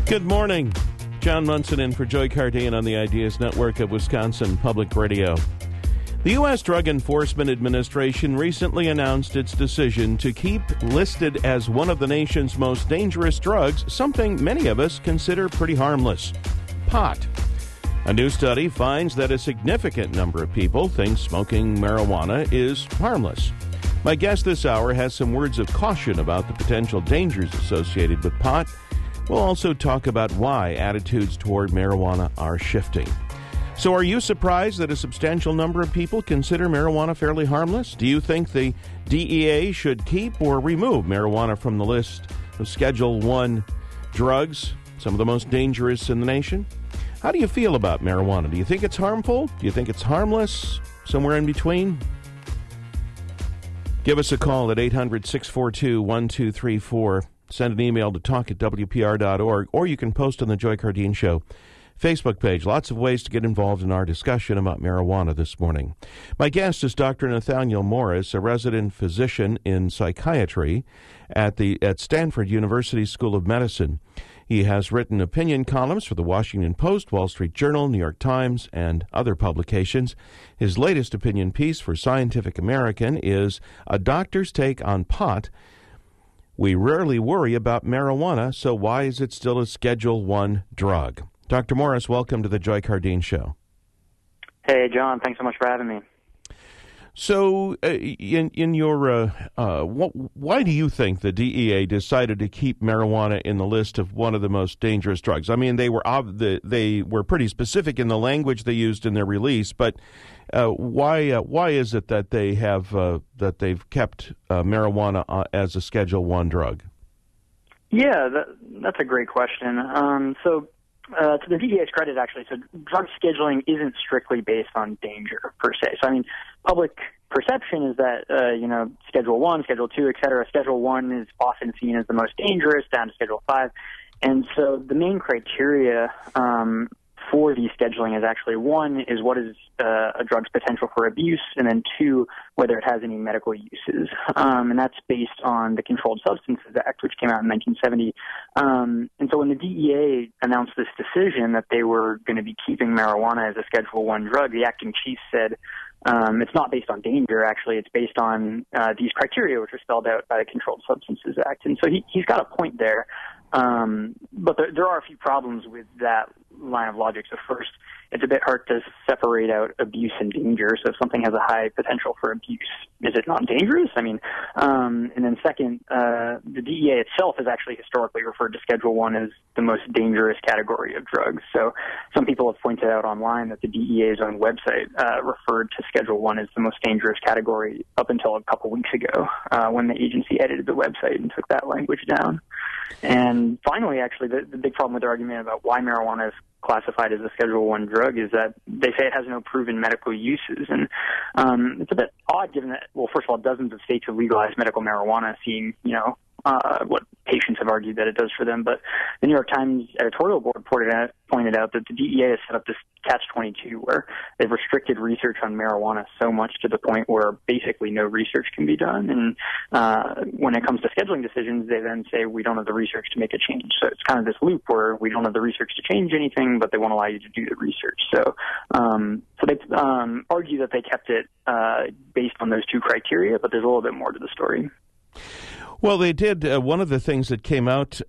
Good morning. John Munson in for Joy Cardin on the Ideas Network of Wisconsin Public Radio. The U.S. Drug Enforcement Administration recently announced its decision to keep listed as one of the nation's most dangerous drugs something many of us consider pretty harmless: pot. A new study finds that a significant number of people think smoking marijuana is harmless. My guest this hour has some words of caution about the potential dangers associated with pot. We'll also talk about why attitudes toward marijuana are shifting. So are you surprised that a substantial number of people consider marijuana fairly harmless? Do you think the DEA should keep or remove marijuana from the list of Schedule I drugs, some of the most dangerous in the nation? How do you feel about marijuana? Do you think it's harmful? Do you think it's harmless? Somewhere in between? Give us a call at 800-642-1234. Send an email to talk@wpr.org, or you can post on the Joy Cardin Show Facebook page. Lots of ways to get involved in our discussion about marijuana this morning. My guest is Dr. Nathaniel Morris, a resident physician in psychiatry at Stanford University School of Medicine. He has written opinion columns for the Washington Post, Wall Street Journal, New York Times, and other publications. His latest opinion piece for Scientific American is A Doctor's Take on Pot. We rarely worry about marijuana, so why is it still a Schedule I drug? Dr. Morris, welcome to the Joy Cardin Show. Hey, John. Thanks so much for having me. So, in your, why do you think the DEA decided to keep marijuana in the list of one of the most dangerous drugs? I mean, they were pretty specific in the language they used in their release, but why is it that they've kept marijuana as a Schedule I drug? Yeah, that's a great question. To the DEA's credit, actually, so drug scheduling isn't strictly based on danger per se. So, I mean, public perception is that, Schedule I, Schedule II, et cetera. Schedule I is often seen as the most dangerous, down to Schedule V. And so the main criteria for the scheduling is actually, one, is what is a drug's potential for abuse, and then two, whether it has any medical uses. And that's based on the Controlled Substances Act, which came out in 1970. And so when the DEA announced this decision that they were going to be keeping marijuana as a Schedule I drug, the acting chief said, it's not based on danger, actually. It's based on these criteria, which are spelled out by the Controlled Substances Act. And so he's got a point there. But there are a few problems with that line of logic. So first, it's a bit hard to separate out abuse and danger. So if something has a high potential for abuse, is it not dangerous? I mean, and then second, the DEA itself has actually historically referred to Schedule I as the most dangerous category of drugs. So some people have pointed out online that the DEA's own website referred to Schedule I as the most dangerous category up until a couple weeks ago when the agency edited the website and took that language down. And finally, actually, the big problem with their argument about why marijuana is classified as a Schedule I drug is that they say it has no proven medical uses. And it's a bit odd given that, well, first of all, dozens of states have legalized medical marijuana, seeing, what patients have argued that it does for them. But the New York Times editorial board pointed out that the DEA has set up this catch-22 where they've restricted research on marijuana so much to the point where basically no research can be done. And when it comes to scheduling decisions, they then say we don't have the research to make a change. So it's kind of this loop where we don't have the research to change anything, but they won't allow you to do the research. So they argue that they kept it based on those two criteria, but there's a little bit more to the story. Well, they did. One of the things that came out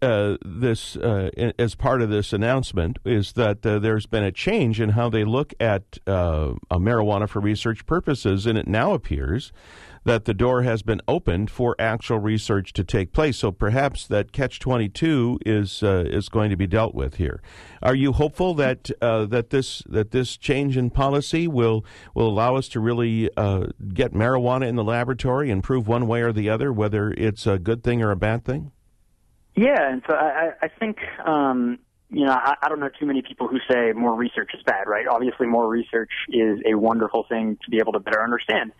as part of this announcement is that there's been a change in how they look at marijuana for research purposes, and it now appears that the door has been opened for actual research to take place. So perhaps that catch-22 is going to be dealt with here. Are you hopeful that this change in policy will allow us to really get marijuana in the laboratory and prove one way or the other whether it's a good thing or a bad thing? Yeah, and so I think I don't know too many people who say more research is bad, right? Obviously, more research is a wonderful thing to be able to better understand.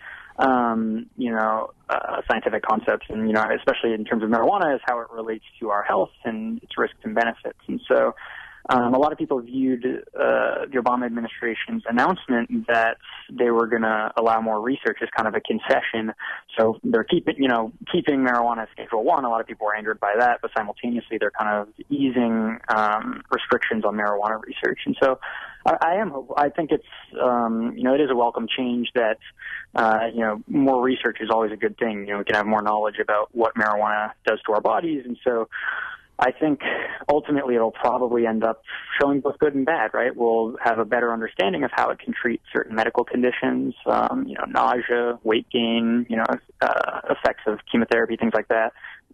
Scientific concepts, and, especially in terms of marijuana, is how it relates to our health and its risks and benefits. And so a lot of people viewed the Obama administration's announcement that they were going to allow more research as kind of a concession. So they're keeping marijuana as Schedule 1. A lot of people were angered by that, but simultaneously they're kind of easing restrictions on marijuana research. And so I think it's, it is a welcome change that, more research is always a good thing. We can have more knowledge about what marijuana does to our bodies. And so I think ultimately it'll probably end up showing both good and bad, right? We'll have a better understanding of how it can treat certain medical conditions, nausea, weight gain, effects of chemotherapy, things like that.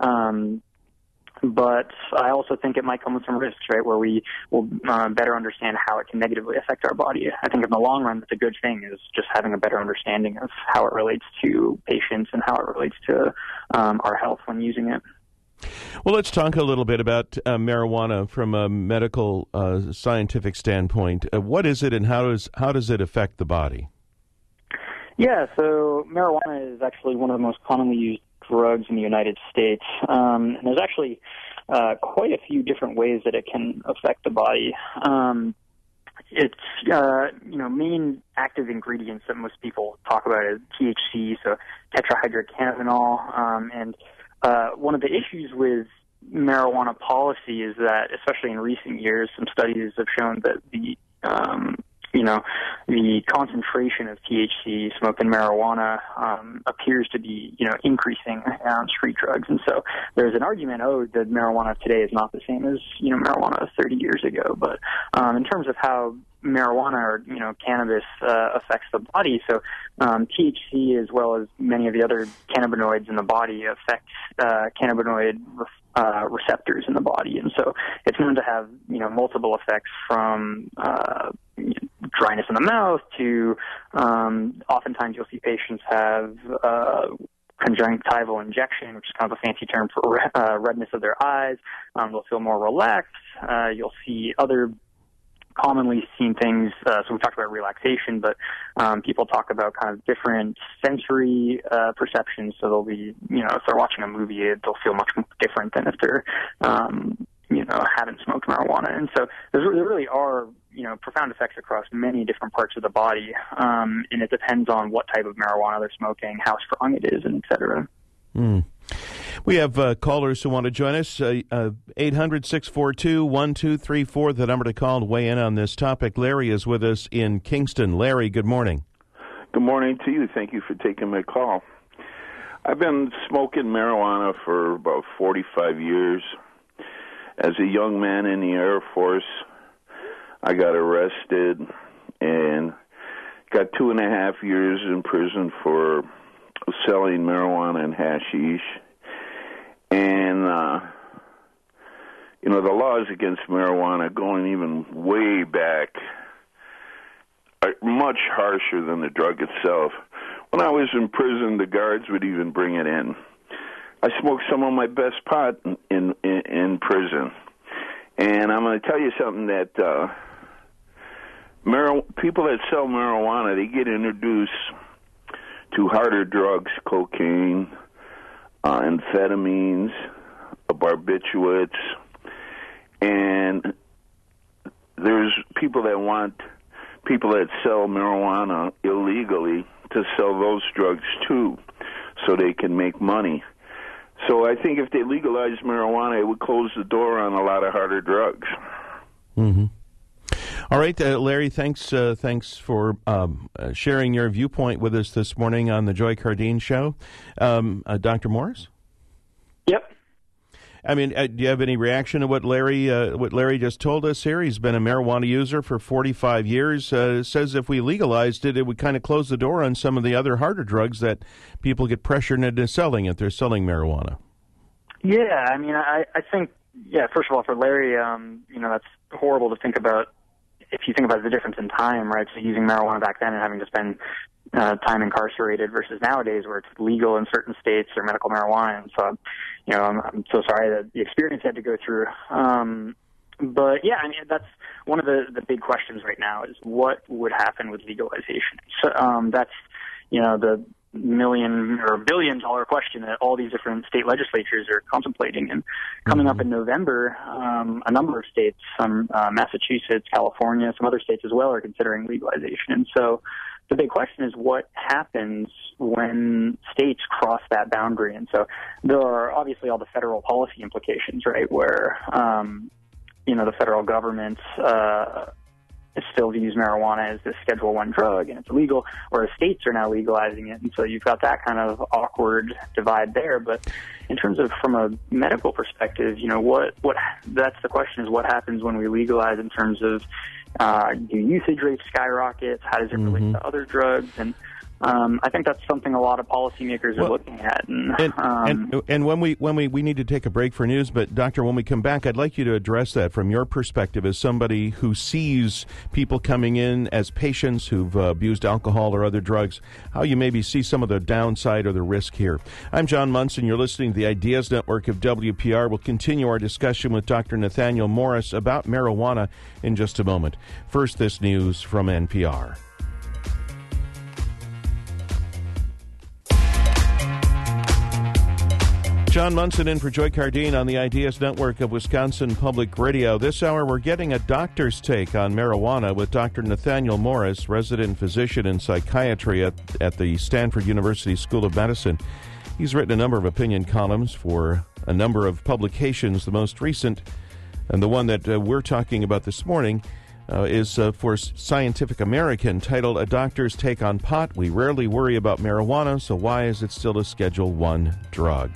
But I also think it might come with some risks, right, where we will better understand how it can negatively affect our body. I think in the long run, it's a good thing, is just having a better understanding of how it relates to patients and how it relates to our health when using it. Well, let's talk a little bit about marijuana from a medical scientific standpoint. What is it, and how does it affect the body? Yeah, so marijuana is actually one of the most commonly used drugs in the United States. And there's actually quite a few different ways that it can affect the body. Its main active ingredients that most people talk about is THC, so tetrahydrocannabinol. And one of the issues with marijuana policy is that, especially in recent years, some studies have shown that the concentration of THC smoked in marijuana appears to be, increasing on street drugs. And so there's an argument, that marijuana today is not the same as, marijuana 30 years ago. But in terms of how marijuana or, cannabis affects the body, so THC, as well as many of the other cannabinoids in the body, affect cannabinoid receptors in the body. And so it's known to have, multiple effects, from dryness in the mouth to oftentimes you'll see patients have conjunctival injection, which is kind of a fancy term for redness of their eyes. They'll feel more relaxed. You'll see other commonly seen things, so we talked about relaxation, but people talk about kind of different sensory perceptions. So they'll be, if they're watching a movie, they'll feel much different than if they're, haven't smoked marijuana. And so there really are, profound effects across many different parts of the body, and it depends on what type of marijuana they're smoking, how strong it is, and et cetera. We have callers who want to join us. 800-642-1234, the number to call to weigh in on this topic. Larry is with us in Kingston. Larry, good morning. Good morning to you. Thank you for taking my call. I've been smoking marijuana for about 45 years. As a young man in the Air Force, I got arrested and got 2.5 years in prison for selling marijuana and hashish. And, the laws against marijuana, going even way back, are much harsher than the drug itself. When I was in prison, the guards would even bring it in. I smoked some of my best pot in prison. And I'm going to tell you something that people that sell marijuana, they get introduced to harder drugs, cocaine, amphetamines, barbiturates, and there's people that sell marijuana illegally to sell those drugs too, so they can make money. So I think if they legalized marijuana, it would close the door on a lot of harder drugs. Mm-hmm. All right, Larry, thanks for sharing your viewpoint with us this morning on the Joy Cardeen Show. Dr. Morris? Yep. I mean, do you have any reaction to what Larry just told us here? He's been a marijuana user for 45 years. Says if we legalized it, it would kind of close the door on some of the other harder drugs that people get pressured into selling if they're selling marijuana. Yeah, I mean, I think, first of all, for Larry, that's horrible to think about. If you think about the difference in time, right? So using marijuana back then and having to spend time incarcerated versus nowadays where it's legal in certain states or medical marijuana. And so, I'm so sorry that the experience had to go through. But yeah, I mean, that's one of the big questions right now is what would happen with legalization. So that's, million or billion-dollar question that all these different state legislatures are contemplating. And coming up in November, a number of states, some Massachusetts, California, some other states as well, are considering legalization. And so the big question is what happens when states cross that boundary. And so there are obviously all the federal policy implications, right, where, the federal government still views marijuana as this Schedule I drug and it's illegal, whereas states are now legalizing it. And so you've got that kind of awkward divide there. But in terms of from a medical perspective, that's the question is what happens when we legalize in terms of do usage rates skyrocket? How does it relate to other drugs? And I think that's something a lot of policymakers are looking at. And when we need to take a break for news, but Doctor, when we come back, I'd like you to address that from your perspective as somebody who sees people coming in as patients who've abused alcohol or other drugs, how you maybe see some of the downside or the risk here. I'm John Munson. You're listening to the Ideas Network of WPR. We'll continue our discussion with Dr. Nathaniel Morris about marijuana in just a moment. First, this news from NPR. John Munson in for Joy Cardine on the Ideas Network of Wisconsin Public Radio. This hour, we're getting a doctor's take on marijuana with Dr. Nathaniel Morris, resident physician in psychiatry at the Stanford University School of Medicine. He's written a number of opinion columns for a number of publications. The most recent, and the one that we're talking about this morning, is for Scientific American, titled A Doctor's Take on Pot. We rarely worry about marijuana, so why is it still a Schedule I drug?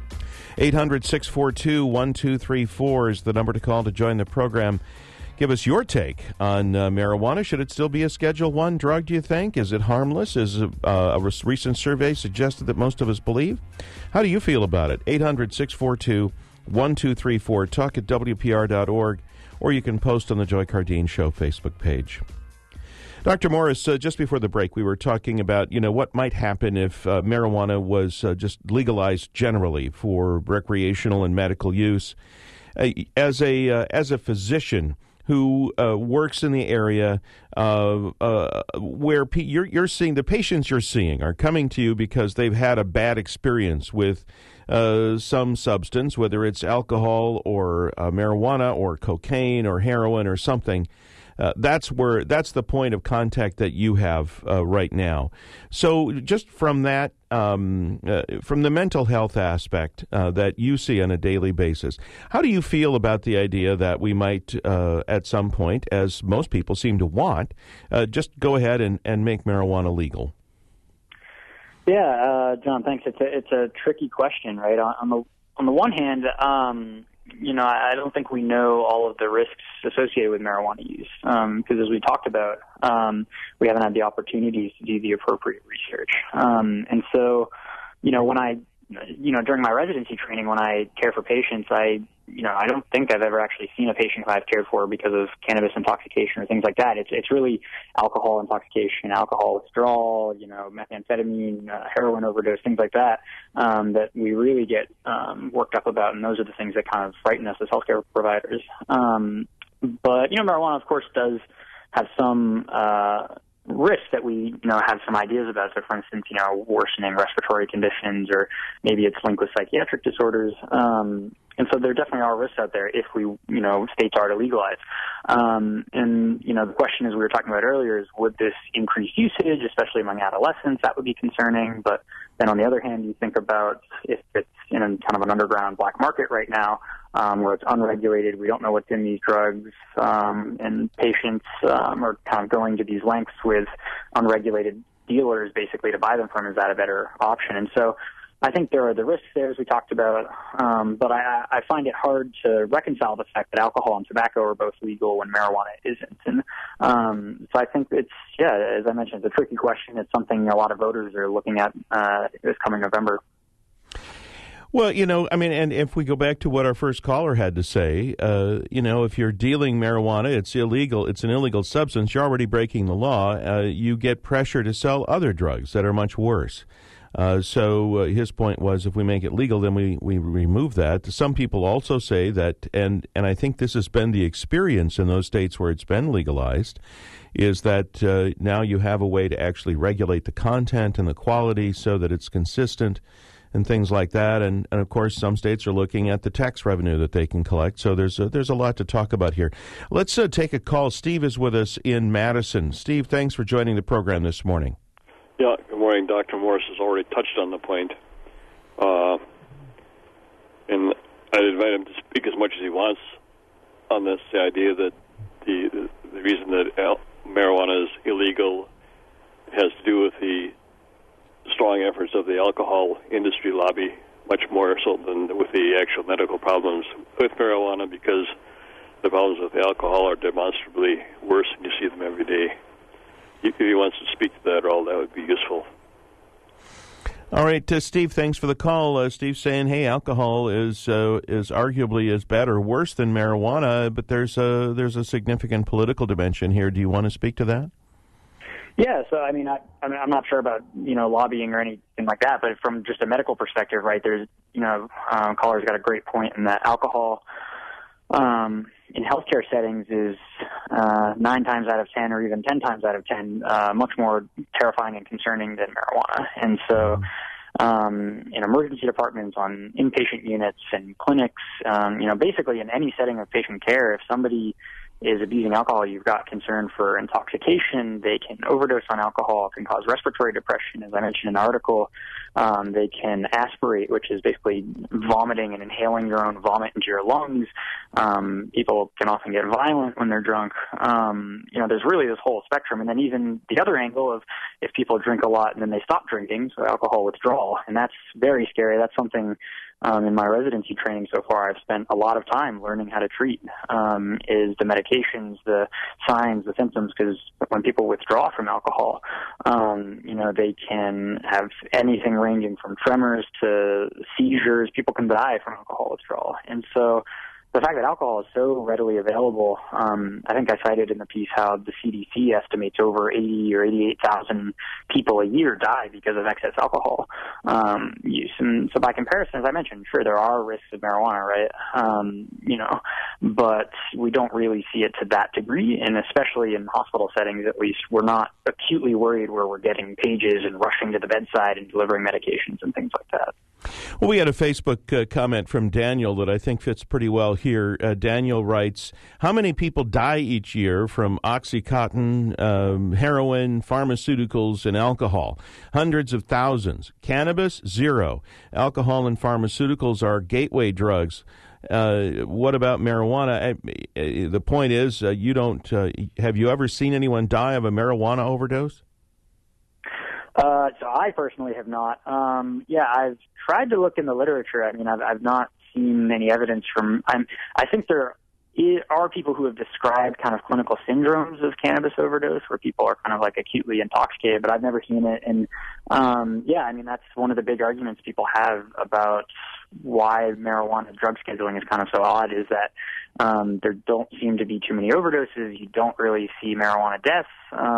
800-642-1234 is the number to call to join the program. Give us your take on marijuana. Should it still be a Schedule I drug, do you think? Is it harmless, as a recent survey suggested that most of us believe? How do you feel about it? 800-642-1234. Talk at WPR.org, or you can post on the Joy Cardine Show Facebook page. Dr. Morris, just before the break, we were talking about, what might happen if marijuana was just legalized generally for recreational and medical use. As a physician who works in the area where you're seeing, the patients you're seeing are coming to you because they've had a bad experience with some substance, whether it's alcohol or marijuana or cocaine or heroin or something. That's the point of contact that you have right now. So just from that, from the mental health aspect that you see on a daily basis, how do you feel about the idea that we might, at some point, as most people seem to want, just go ahead and make marijuana legal? Yeah, John, thanks. It's a tricky question, right? On the one hand, I don't think we know all of the risks associated with marijuana use because, as we talked about, we haven't had the opportunities to do the appropriate research. And so, during my residency training, when I care for patients, I don't think I've ever actually seen a patient who I've cared for because of cannabis intoxication or things like that. It's really alcohol intoxication, alcohol withdrawal, methamphetamine, heroin overdose, things like that, that we really get worked up about, and those are the things that kind of frighten us as healthcare providers. But marijuana, of course, does have some risks that we have some ideas about. So, for instance, worsening respiratory conditions, or maybe it's linked with psychiatric disorders. And so there definitely are risks out there if we, states are to legalize. The question, as we were talking about earlier, is would this increase usage, especially among adolescents? That would be concerning. But then on the other hand, you think about if it's in kind of an underground black market right now, where it's unregulated, we don't know what's in these drugs, and patients are kind of going to these lengths with unregulated dealers basically to buy them from. Is that a better option? And so I think there are the risks there, as we talked about, but I find it hard to reconcile the fact that alcohol and tobacco are both legal when marijuana isn't. And so I think as I mentioned, it's a tricky question. It's something a lot of voters are looking at this coming November. Well, and if we go back to what our first caller had to say, if you're dealing marijuana, it's illegal. It's an illegal substance. You're already breaking the law. You get pressure to sell other drugs that are much worse. So his point was, if we make it legal, then we remove that. Some people also say that, and I think this has been the experience in those states where it's been legalized, is that now you have a way to actually regulate the content and the quality so that it's consistent and things like that. And of course, some states are looking at the tax revenue that they can collect. So there's a lot to talk about here. Let's take a call. Steve is with us in Madison. Steve, thanks for joining the program this morning. Yeah, good morning. Dr. Morris has already touched on the point. And I'd invite him to speak as much as he wants on this, the idea that the reason that marijuana is illegal has to do with the strong efforts of the alcohol industry lobby, much more so than with the actual medical problems with marijuana, because the problems with alcohol are demonstrably worse and you see them every day. If he wants to speak to that at all, that would be useful. All right, Steve, thanks for the call. Steve's saying, hey, alcohol is arguably as bad or worse than marijuana, but there's a significant political dimension here. Do you want to speak to that? Yeah, so I mean, I'm not sure about lobbying or anything like that, but from just a medical perspective, right? There's caller's got a great point in that alcohol in healthcare settings is 9 times out of 10 or even 10 times out of 10 much more terrifying and concerning than marijuana. And so in emergency departments, on inpatient units and clinics, basically in any setting of patient care, if somebody is abusing alcohol, you've got concern for intoxication. They can overdose on alcohol. It can cause respiratory depression, as I mentioned in the article. They can aspirate, which is basically vomiting and inhaling your own vomit into your lungs. People can often get violent when they're drunk. There's really this whole spectrum. And then even the other angle of if people drink a lot and then they stop drinking, so alcohol withdrawal, and that's very scary. That's something in my residency training so far I've spent a lot of time learning how to treat, is the medications, the signs, the symptoms, because when people withdraw from alcohol, they can have anything ranging from tremors to seizures. People can die from alcohol withdrawal. And so the fact that alcohol is so readily available, I think I cited in the piece how the CDC estimates over 80 or 88,000 people a year die because of excess alcohol use. And so by comparison, as I mentioned, sure, there are risks of marijuana, right? But we don't really see it to that degree, and especially in hospital settings, at least, we're not acutely worried where we're getting pages and rushing to the bedside and delivering medications and things like that. Well, we had a Facebook comment from Daniel that I think fits pretty well here. Daniel writes, how many people die each year from Oxycontin, heroin, pharmaceuticals, and alcohol? Hundreds of thousands. Cannabis, 0. Alcohol and pharmaceuticals are gateway drugs. What about marijuana? The point is, you don't. Have you ever seen anyone die of a marijuana overdose? So I personally have not. I've tried to look in the literature. I mean, I've not seen any evidence from. I think there are people who have described kind of clinical syndromes of cannabis overdose, where people are kind of like acutely intoxicated, but I've never seen it. And that's one of the big arguments people have about why marijuana drug scheduling is kind of so odd, is that there don't seem to be too many overdoses. You don't really see marijuana deaths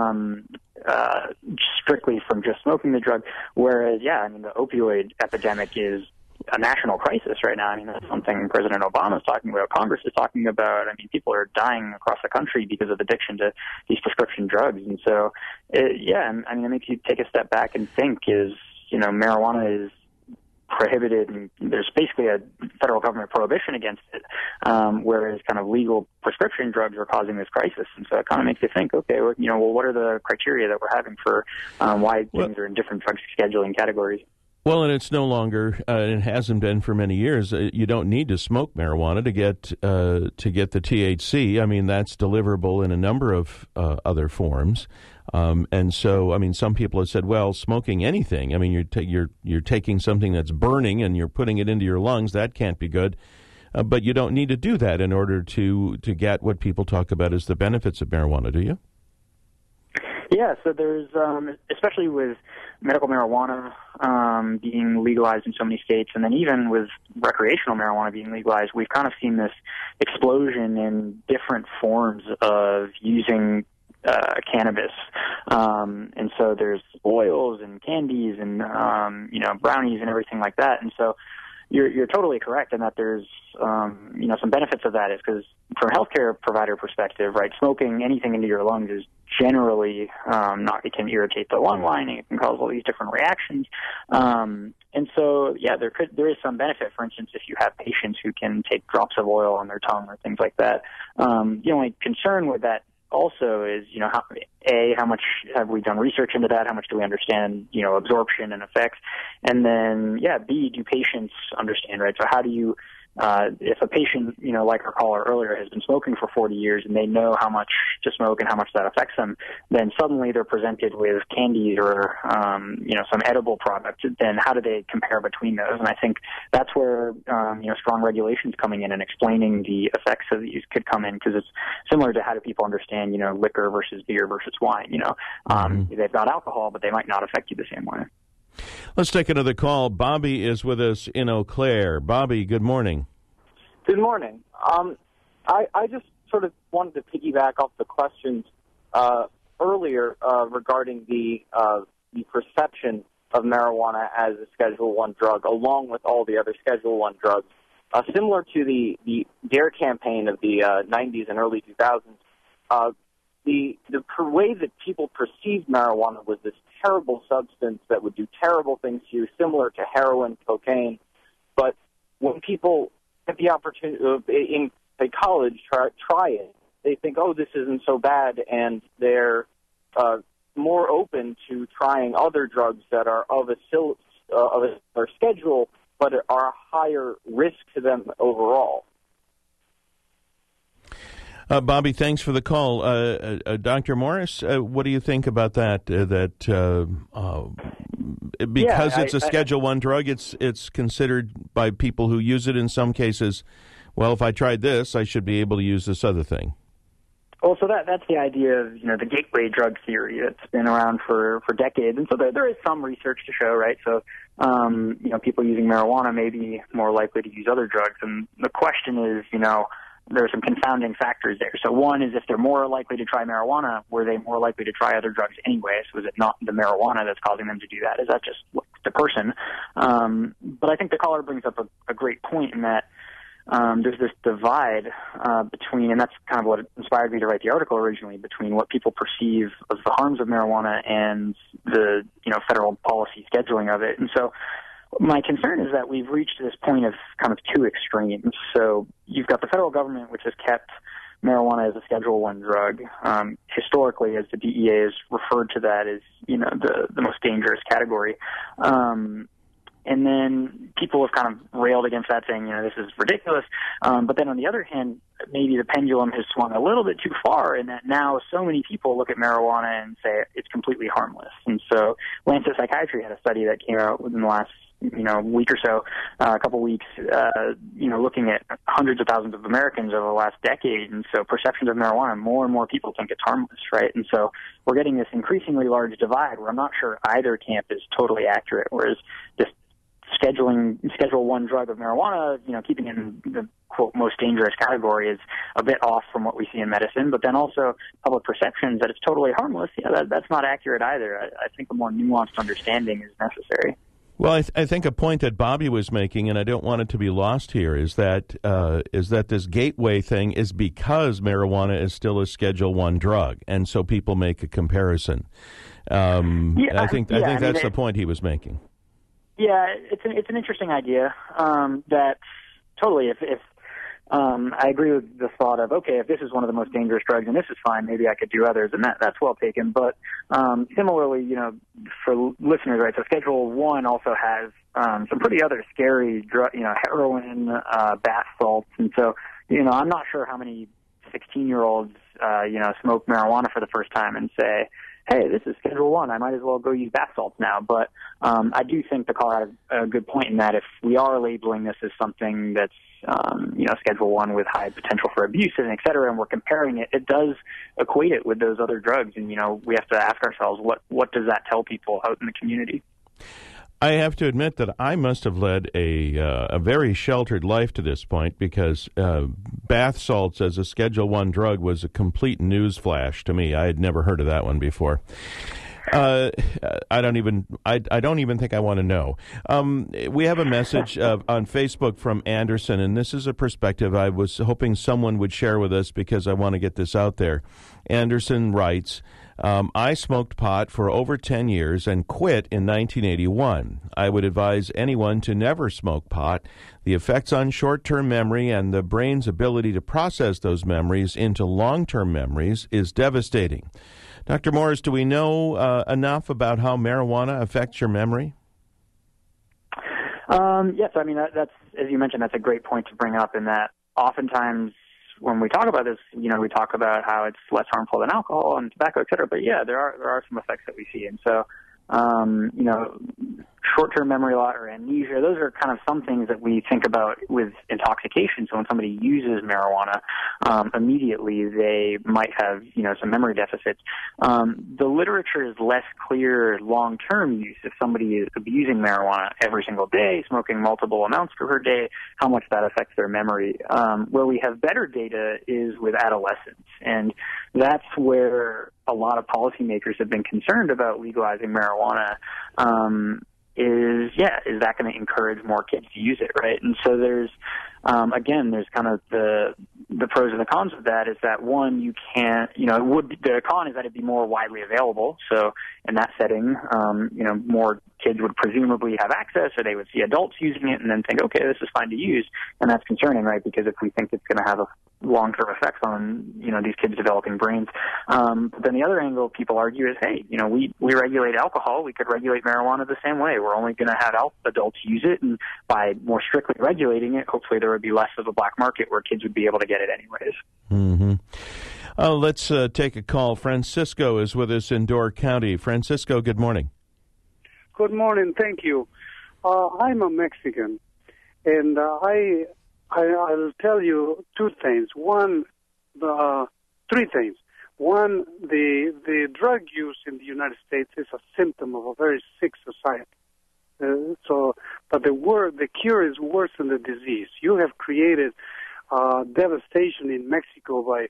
strictly from just smoking the drug, whereas, the opioid epidemic is a national crisis right now. I mean, that's something President Obama is talking about, Congress is talking about. I mean, people are dying across the country because of addiction to these prescription drugs. And so, it makes you take a step back and think, marijuana is prohibited, and there's basically a federal government prohibition against it, whereas kind of legal prescription drugs are causing this crisis. And so it kind of makes you think, okay, what are the criteria that we're having for why things are in different drug scheduling categories? Well, and it's no longer, it hasn't been for many years. You don't need to smoke marijuana to get the THC. I mean, that's deliverable in a number of other forms. And so, I mean, some people have said, well, smoking anything. I mean, you're taking something that's burning and you're putting it into your lungs. That can't be good. But you don't need to do that in order to get what people talk about as the benefits of marijuana, do you? Yeah, so there's, especially with medical marijuana being legalized in so many states, and then even with recreational marijuana being legalized, we've kind of seen this explosion in different forms of using cannabis. And so there's oils and candies and, brownies and everything like that. And so you're totally correct in that there's, some benefits of that is because from a healthcare provider perspective, right, smoking anything into your lungs is generally it can irritate the lung lining, it can cause all these different reactions. And so, there is some benefit. For instance, if you have patients who can take drops of oil on their tongue or things like that. The only concern with that also is, how much have we done research into that? How much do we understand, absorption and effects? And then, B, do patients understand, right? So how do you, if a patient, like our caller earlier, has been smoking for 40 years and they know how much to smoke and how much that affects them, then suddenly they're presented with candies or, some edible product, then how do they compare between those? And I think that's where, strong regulations coming in and explaining the effects of these could come in, because it's similar to how do people understand, liquor versus beer versus wine, they've got alcohol, but they might not affect you the same way. Let's take another call. Bobby is with us in Eau Claire. Bobby, good morning. Good morning. I just sort of wanted to piggyback off the questions earlier regarding the perception of marijuana as a Schedule I drug, along with all the other Schedule I drugs. Similar to the DARE campaign of the 90s and early 2000s, the way that people perceived marijuana was this terrible substance that would do terrible things to you, similar to heroin, cocaine. But when people get the opportunity in college try it, they think, oh, this isn't so bad, and they're more open to trying other drugs that are of a schedule, but are a higher risk to them overall. Bobby, thanks for the call. Dr. Morris, what do you think about that? Because it's a Schedule I drug, it's considered by people who use it in some cases, well, if I tried this, I should be able to use this other thing. Well, so that's the idea of, the gateway drug theory that's been around for decades. And so there is some research to show, right? So, people using marijuana may be more likely to use other drugs. And the question is, there are some confounding factors there. So one is, if they're more likely to try marijuana, were they more likely to try other drugs anyway? So is it not the marijuana that's causing them to do that? Is that just the person? But I think the caller brings up a great point in that there's this divide between, and that's kind of what inspired me to write the article originally, between what people perceive of the harms of marijuana and the federal policy scheduling of it. And so my concern is that we've reached this point of kind of two extremes. So you've got the federal government, which has kept marijuana as a Schedule I drug. Historically, as the DEA has referred to that as, the most dangerous category. And then people have kind of railed against that, saying, this is ridiculous. But then on the other hand, maybe the pendulum has swung a little bit too far in that now so many people look at marijuana and say it's completely harmless. And so Lancet Psychiatry had a study that came out within the last week or so, a couple weeks, looking at hundreds of thousands of Americans over the last decade. And so perceptions of marijuana, more and more people think it's harmless, right? And so we're getting this increasingly large divide where I'm not sure either camp is totally accurate, whereas this scheduling Schedule I drug of marijuana, keeping it in the, quote, most dangerous category is a bit off from what we see in medicine. But then also public perceptions that it's totally harmless, that's not accurate either. I think a more nuanced understanding is necessary. Well, I think a point that Bobby was making, and I don't want it to be lost here, is that this gateway thing is because marijuana is still a Schedule I drug, and so people make a comparison. I think that's the point he was making. Yeah, it's an interesting idea that totally, if I agree with the thought of, okay, if this is one of the most dangerous drugs and this is fine, maybe I could do others, and that's well taken. But similarly, for listeners, right, so Schedule I also has some pretty other scary drugs, heroin, bath salts. And so, I'm not sure how many 16-year-olds, smoke marijuana for the first time and say, hey, this is Schedule I might as well go use bath salts now. But I do think the caller had a good point in that if we are labeling this as something that's, Schedule I with high potential for abuse and et cetera, and we're comparing it, it does equate it with those other drugs. And, we have to ask ourselves, what does that tell people out in the community? I have to admit that I must have led a very sheltered life to this point, because bath salts as a Schedule I drug was a complete news flash to me. I had never heard of that one before. I don't even think I want to know. We have a message on Facebook from Anderson, and this is a perspective I was hoping someone would share with us, because I want to get this out there. Anderson writes, I smoked pot for over 10 years and quit in 1981. I would advise anyone to never smoke pot. The effects on short-term memory and the brain's ability to process those memories into long-term memories is devastating. Dr. Morris, do we know enough about how marijuana affects your memory? Yes, I mean, that's, as you mentioned, that's a great point to bring up, in that oftentimes when we talk about this, we talk about how it's less harmful than alcohol and tobacco, et cetera. But yeah, there are some effects that we see. And so, short-term memory loss or amnesia, those are kind of some things that we think about with intoxication. So when somebody uses marijuana, immediately they might have, some memory deficits. The literature is less clear long-term use. If somebody is abusing marijuana every single day, smoking multiple amounts per day, how much that affects their memory. Where we have better data is with adolescents. And that's where a lot of policymakers have been concerned about legalizing marijuana. Is that going to encourage more kids to use it, right? And so there's kind of the pros and the cons of that. Is that one, you can't, the con is that it'd be more widely available. So in that setting, more kids would presumably have access, or they would see adults using it and then think, okay, this is fine to use. And that's concerning, right? Because if we think it's going to have a long-term effects on, these kids' developing brains. But then the other angle people argue is, hey, we regulate alcohol. We could regulate marijuana the same way. We're only going to have adults use it. And by more strictly regulating it, hopefully there would be less of a black market where kids would be able to get it anyways. Mm-hmm. Let's take a call. Francisco is with us in Door County. Francisco, good morning. Good morning. Thank you. I'm a Mexican, and I'll tell you two things. Three things. One, the drug use in the United States is a symptom of a very sick society. But the cure is worse than the disease. You have created devastation in Mexico by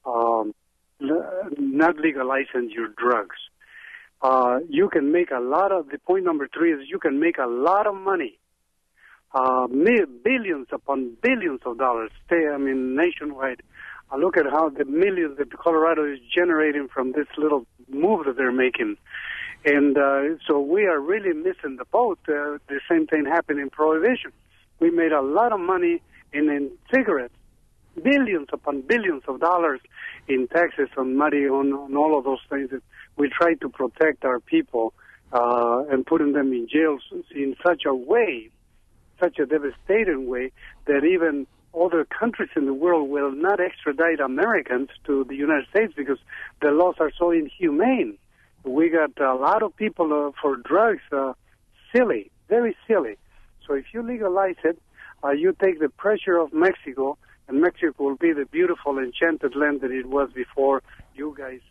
not legalizing your drugs. You can make a lot of. The point number three is you can make a lot of money. Billions upon billions of dollars. Nationwide. I look at how the millions that Colorado is generating from this little move that they're making. And so we are really missing the boat. The same thing happened in Prohibition. We made a lot of money in cigarettes, billions upon billions of dollars in taxes on money, on all of those things. That we try to protect our people and putting them in jails in such a way, such a devastating way, that even other countries in the world will not extradite Americans to the United States because the laws are so inhumane. We got a lot of people for drugs, silly, very silly. So if you legalize it, you take the pressure of Mexico, and Mexico will be the beautiful, enchanted land that it was before you guys.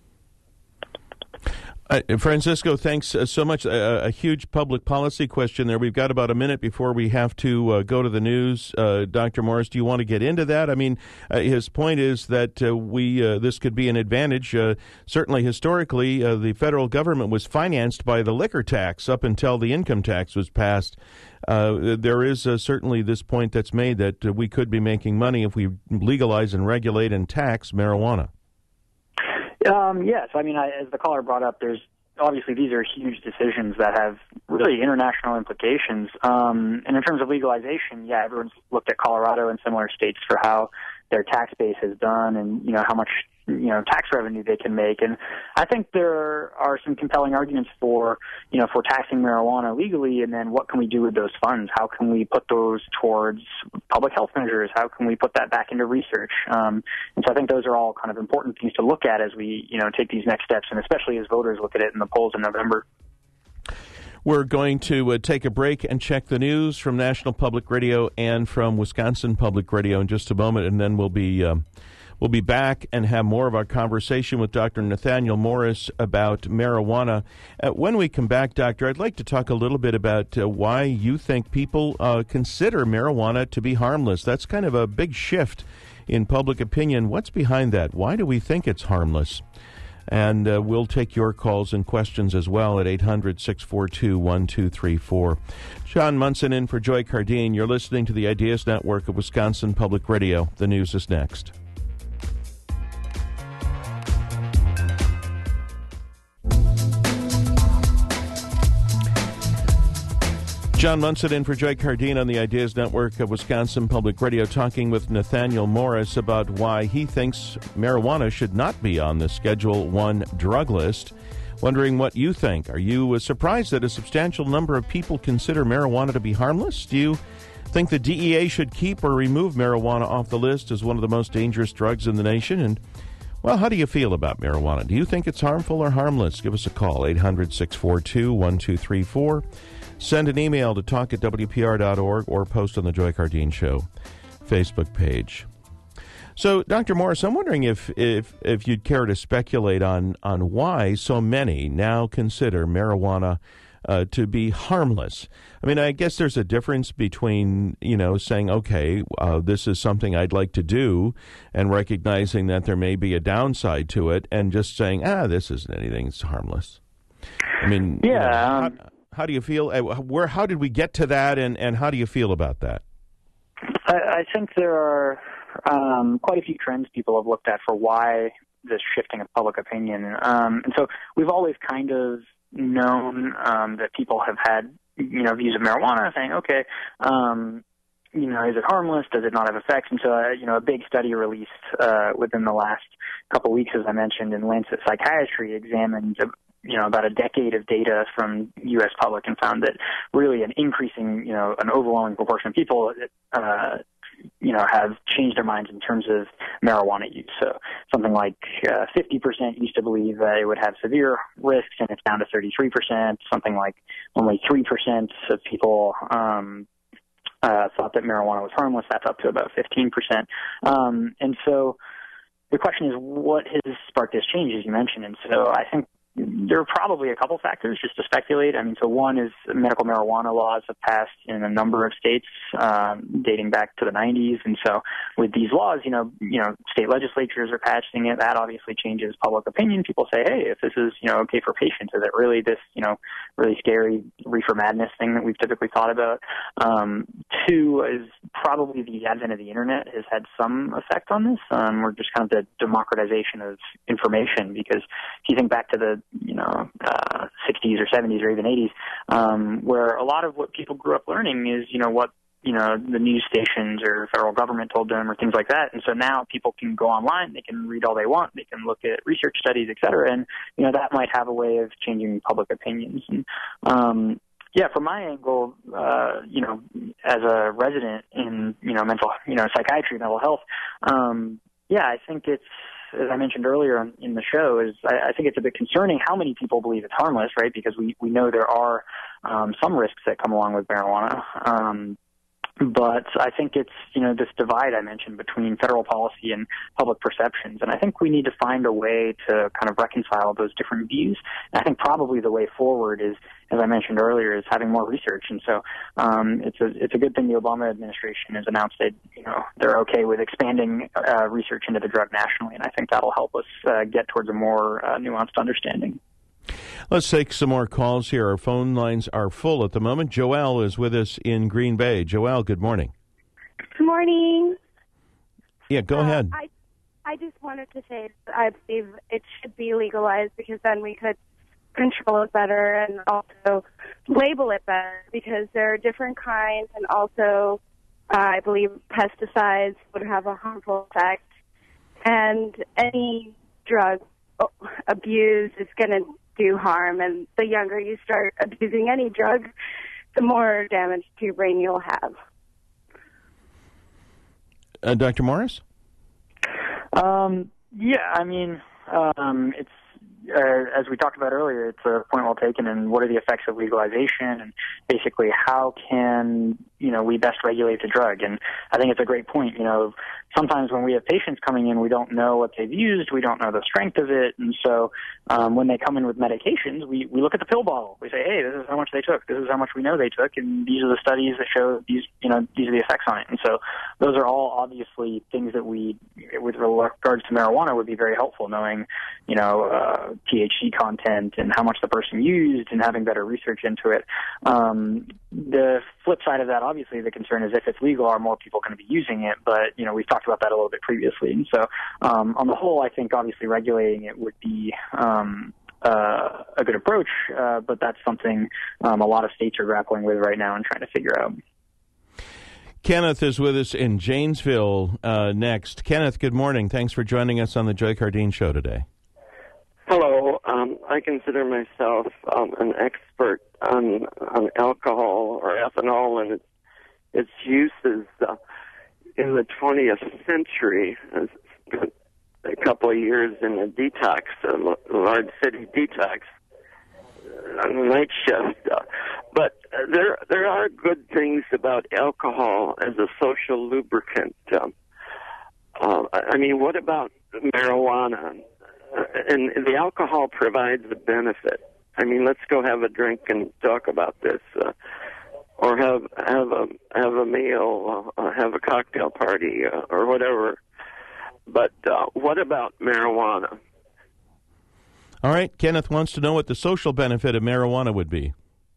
Francisco, thanks so much. A huge public policy question there. We've got about a minute before we have to go to the news. Dr. Morris, do you want to get into that? I mean, his point is that this could be an advantage. Certainly, historically, the federal government was financed by the liquor tax up until the income tax was passed. There is certainly this point that's made that we could be making money if we legalize and regulate and tax marijuana. Yes. I mean, as the caller brought up, there's obviously these are huge decisions that have really international implications. And in terms of legalization, everyone's looked at Colorado and similar states for how their tax base has done and, how much, tax revenue they can make. And I think there are some compelling arguments for taxing marijuana legally, and then what can we do with those funds? How can we put those towards public health measures? How can we put that back into research? And so I think those are all kind of important things to look at as we, take these next steps, and especially as voters look at it in the polls in November. We're going to take a break and check the news from National Public Radio and from Wisconsin Public Radio in just a moment, and then we'll be We'll be back and have more of our conversation with Dr. Nathaniel Morris about marijuana. When we come back, Doctor, I'd like to talk a little bit about why you think people consider marijuana to be harmless. That's kind of a big shift in public opinion. What's behind that? Why do we think it's harmless? And we'll take your calls and questions as well at 800-642-1234. John Munson in for Joy Cardine. You're listening to the Ideas Network of Wisconsin Public Radio. The news is next. John Munson in for Joy Cardine on the Ideas Network of Wisconsin Public Radio, talking with Nathaniel Morris about why he thinks marijuana should not be on the Schedule 1 drug list. Wondering what you think. Are you surprised that a substantial number of people consider marijuana to be harmless? Do you think the DEA should keep or remove marijuana off the list as one of the most dangerous drugs in the nation? And, well, how do you feel about marijuana? Do you think it's harmful or harmless? Give us a call, 800-642-1234. Send an email to talk@wpr.org or post on the Joy Cardine Show Facebook page. So, Dr. Morris, I'm wondering if you'd care to speculate on why so many now consider marijuana to be harmless. I mean, I guess there's a difference between, saying, okay, this is something I'd like to do, and recognizing that there may be a downside to it, and just saying, this isn't anything, it's harmless. I mean, yeah. How do you feel? How did we get to that, and how do you feel about that? I think there are quite a few trends people have looked at for why this shifting of public opinion. And so we've always kind of known that people have had, views of marijuana, saying, okay, is it harmless? Does it not have effects? And so, a big study released within the last couple of weeks, as I mentioned, in Lancet Psychiatry, examined about a decade of data from U.S. public and found that really an increasing, an overwhelming proportion of people, have changed their minds in terms of marijuana use. So something like 50% used to believe that it would have severe risks, and it's down to 33%. Something like only 3% of people thought that marijuana was harmless. That's up to about 15%. And so the question is, what has sparked this change, as you mentioned? And so I think there are probably a couple factors, just to speculate. I mean, so one is medical marijuana laws have passed in a number of states dating back to the 90s. And so with these laws, state legislatures are passing it. That obviously changes public opinion. People say, hey, if this is, okay for patients, is it really this, really scary reefer madness thing that we've typically thought about? Two is probably the advent of the internet has had some effect on this. We're just kind of the democratization of information, because if you think back to the 60s or 70s or even 80s, where a lot of what people grew up learning is, what the news stations or federal government told them or things like that. And so now people can go online, they can read all they want, they can look at research studies, et cetera, and, that might have a way of changing public opinions. And, from my angle, as a resident in, mental, psychiatry, mental health, I think it's, as I mentioned earlier in the show, I think it's a bit concerning how many people believe it's harmless, right? Because we know there are some risks that come along with marijuana. But I think it's, this divide I mentioned between federal policy and public perceptions. And I think we need to find a way to kind of reconcile those different views. And I think probably the way forward is, as I mentioned earlier, is having more research. And so it's a good thing the Obama administration has announced that, they're okay with expanding research into the drug nationally. And I think that'll help us get towards a more nuanced understanding. Let's take some more calls here. Our phone lines are full at the moment. Joelle is with us in Green Bay. Joelle, good morning. Good morning. Yeah, go ahead. I just wanted to say I believe it should be legalized, because then we could control it better and also label it better, because there are different kinds, and also I believe pesticides would have a harmful effect, and any drug abuse is going to do harm, and the younger you start abusing any drug, the more damage to your brain you'll have. Dr. Morris? It's as we talked about earlier, it's a point well taken. And what are the effects of legalization? And basically, how can we best regulate the drug? And I think it's a great point. Sometimes when we have patients coming in, we don't know what they've used, we don't know the strength of it, and so when they come in with medications, we look at the pill bottle. We say, hey, this is how much they took. This is how much we know they took, and these are the studies that show these are the effects on it. And so those are all obviously things that we, with regards to marijuana, would be very helpful, knowing THC content and how much the person used, and having better research into it. The flip side of that, obviously, the concern is if it's legal, are more people going to be using it? But we've talked about that a little bit previously, and so on the whole, I think obviously regulating it would be a good approach, but that's something a lot of states are grappling with right now and trying to figure out. Kenneth is with us in Janesville next. Kenneth, good morning. Thanks for joining us on the Joy Cardeen Show today. Hello. I consider myself an expert on alcohol or ethanol and its uses in the 20th century. I spent a couple of years in a detox, a large city detox, on the night shift. But there are good things about alcohol as a social lubricant. What about marijuana? And the alcohol provides a benefit. Let's go have a drink and talk about this, or have a meal, have a cocktail party, or whatever. But what about marijuana? All right, Kenneth wants to know what the social benefit of marijuana would be.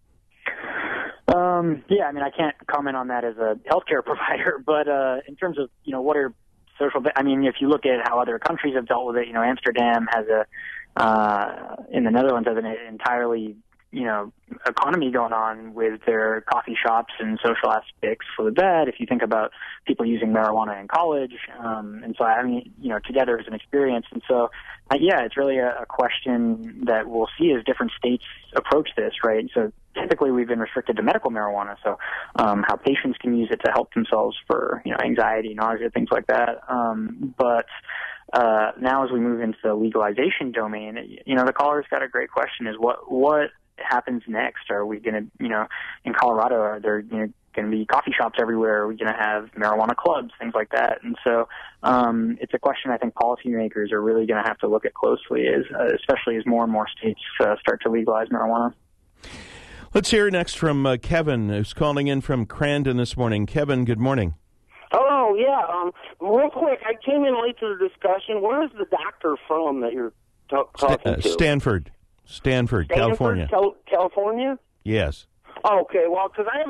I can't comment on that as a healthcare provider, but in terms of what are social, if you look at how other countries have dealt with it, Amsterdam has in the Netherlands has an entirely economy going on with their coffee shops and social aspects for that. If you think about people using marijuana in college, and so together as an experience, and so it's really a question that we'll see as different states approach this, right? So typically we've been restricted to medical marijuana, so how patients can use it to help themselves for anxiety, nausea, things like that. But now as we move into the legalization domain, the caller's got a great question: is what happens next? Are we going to, in Colorado, are there going to be coffee shops everywhere? Are we going to have marijuana clubs, things like that? And so it's a question I think policymakers are really going to have to look at closely, especially as more and more states start to legalize marijuana. Let's hear next from Kevin, who's calling in from Crandon this morning. Kevin, good morning. Hello, yeah. Real quick, I came in late to the discussion. Where is the doctor from that you're talking to? Stanford, California. California? Yes. Okay, well, because I have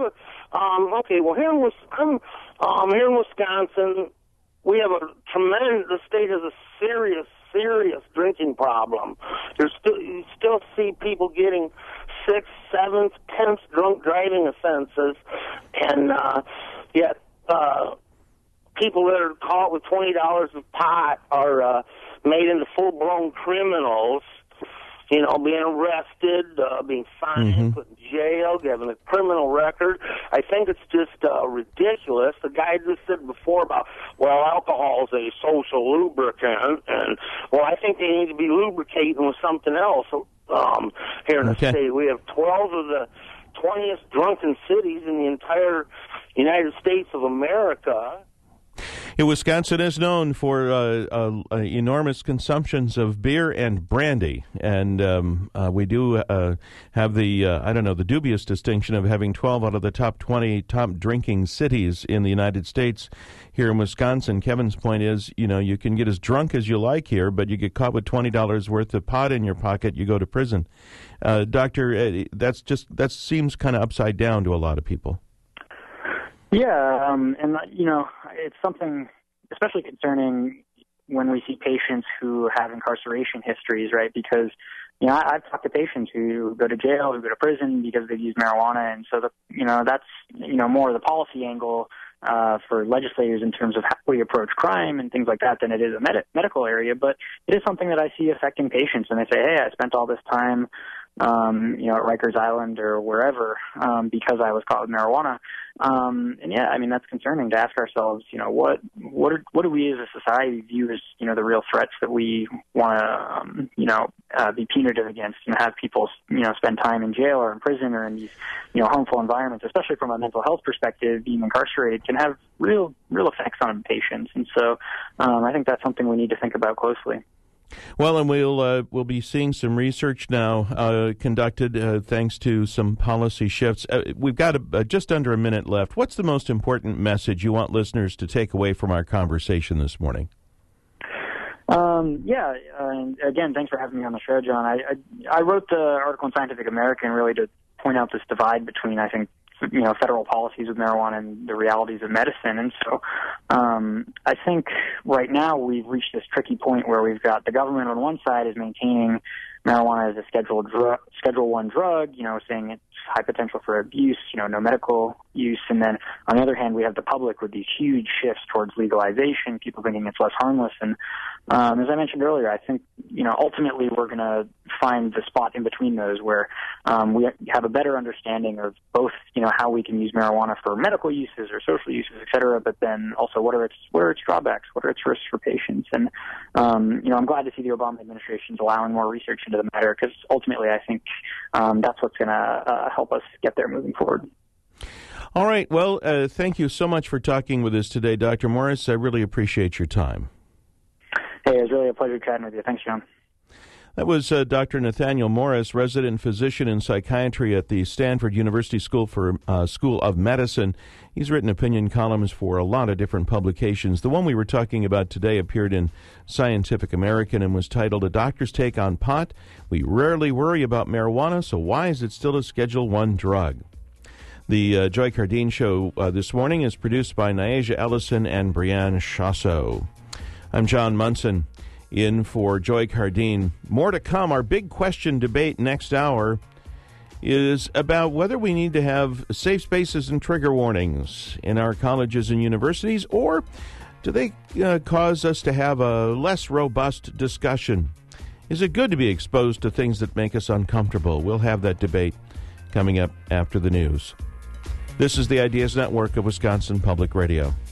here in Wisconsin, we have the state has a serious drinking problem. You still see people getting 6th, 7th, 10th drunk driving offenses, and yet people that are caught with $20 of pot are made into full-blown criminals. Being arrested, being fined, put in jail, having a criminal record. I think it's just ridiculous. The guy just said before about, alcohol is a social lubricant, and, I think they need to be lubricating with something else. Here in the state, we have 12 of the 20th drunken cities in the entire United States of America. Wisconsin is known for enormous consumptions of beer and brandy, and we do have the dubious distinction of having 12 out of the top 20 top drinking cities in the United States here in Wisconsin. Kevin's point is, you can get as drunk as you like here, but you get caught with $20 worth of pot in your pocket, you go to prison. Doctor, that seems kind of upside down to a lot of people. Yeah, and it's something especially concerning when we see patients who have incarceration histories, right? Because I've talked to patients who go to jail, who go to prison because they've used marijuana, and so that's more of the policy angle for legislators in terms of how we approach crime and things like that than it is a medical area. But it is something that I see affecting patients, and they say, hey, I spent all this time at Rikers Island or wherever, because I was caught with marijuana. And yeah, I mean, that's concerning to ask ourselves, what do we as a society view as, the real threats that we want to, be punitive against, have people, spend time in jail or in prison or in these, harmful environments, especially from a mental health perspective. Being incarcerated can have real effects on patients. And so, I think that's something we need to think about closely. Well, and we'll be seeing some research now conducted thanks to some policy shifts. We've got just under a minute left. What's the most important message you want listeners to take away from our conversation this morning? And again, thanks for having me on the show, John. I wrote the article in Scientific American really to point out this divide between, I think, federal policies with marijuana and the realities of medicine. And so I think right now we've reached this tricky point where we've got the government on one side is maintaining marijuana as a Schedule I drug, saying it's high potential for abuse, no medical use. And then on the other hand, we have the public with these huge shifts towards legalization, people thinking it's less harmless. And as I mentioned earlier, I think, ultimately we're going to find the spot in between those where we have a better understanding of both, how we can use marijuana for medical uses or social uses, et cetera, but then also what are its drawbacks, what are its risks for patients. And, I'm glad to see the Obama administration is allowing more research into the matter, because ultimately I think that's what's going to help us get there moving forward. All right. Well, thank you so much for talking with us today, Dr. Morris. I really appreciate your time. Hey, it was really a pleasure chatting with you. Thanks, John. That was Dr. Nathaniel Morris, resident physician in psychiatry at the Stanford University School of Medicine. He's written opinion columns for a lot of different publications. The one we were talking about today appeared in Scientific American and was titled "A Doctor's Take on Pot. We Rarely Worry About Marijuana, so Why is it Still a Schedule I Drug?" The Joy Cardeen Show this morning is produced by Niaja Ellison and Brianne Chasso. I'm John Munson, in for Joy Cardeen. More to come. Our big question debate next hour is about whether we need to have safe spaces and trigger warnings in our colleges and universities, or do they cause us to have a less robust discussion? Is it good to be exposed to things that make us uncomfortable? We'll have that debate coming up after the news. This is the Ideas Network of Wisconsin Public Radio.